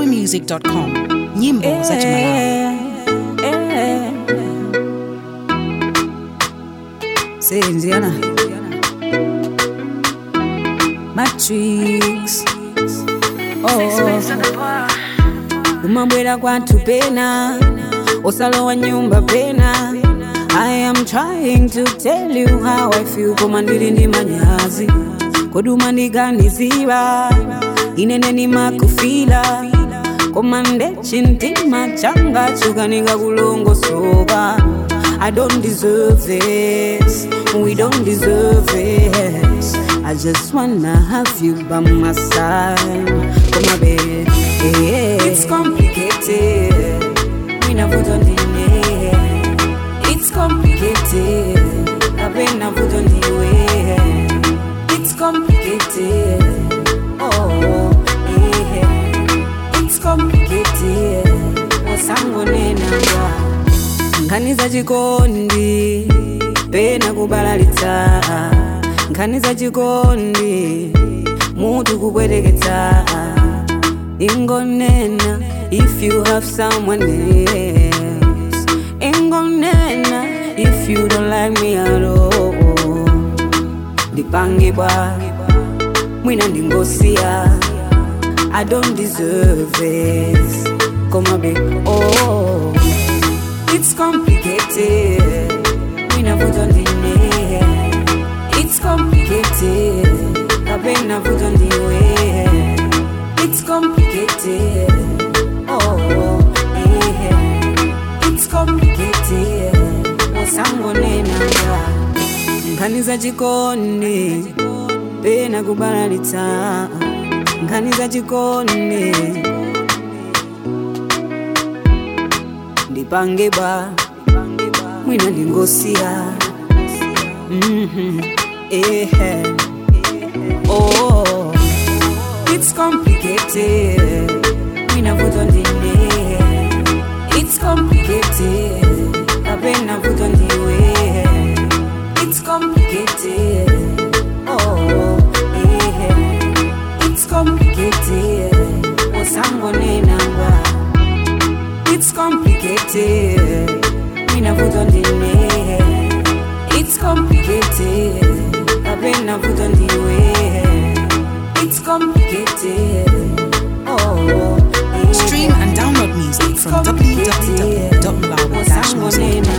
malawimusic.com. Nyimbo za Malawi. Say Indiana Matrix. Umambwera kwantu pena osalowa nyumba pena. I am trying to tell you how I feel. Koma ndiri ndi manyazi koduma ndiganiziva inene ni makufila koma ndechintima changa chukanika kulongosoka. I don't deserve this, we don't deserve this. I just wanna have you by my side. Come on, baby. It's complicated. We never done it. It's complicated. I've been never done it. It's complicated. Oh, yeah. It's complicated. What's happening now? Nkhani za chikondi pena kubalalitsa. Nkhani za chikondi mutu kubwereketsa. Ingonena if you have someone else. Ingonena if you don't like me at all. Ndipangibwa mwina ndingosiya. I don't deserve this. Come on, babe. Oh, it's complicated. We never done it. It's complicated. I've been never done it. It's complicated. Oh, yeah. It's complicated. Wasangonena nkhani za chikondi pena kubalalitsa. Nkhani za chikondi ndipangibwa mwina ndingosiya. Oh, it's complicated. We never done it. It's complicated. I've been never done it. It's complicated. Oh, yeah. It's complicated. What's happening now? It's complicated. We never done it. It's complicated. I've been never done it. It's complicated. Oh, yeah. Stream and download music from www.malawi-music.com.